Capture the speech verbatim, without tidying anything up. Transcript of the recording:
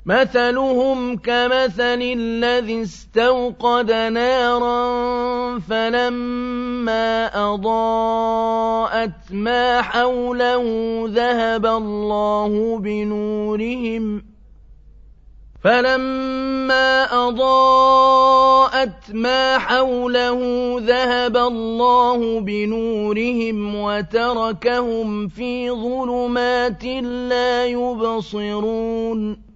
مثلهم كمثل الذي استوقد نارا فلما أضاءت ما حوله ذهب الله بنورهم فلما أضاءت ما حوله ذهب الله بنورهم وتركهم في ظلمات لا يبصرون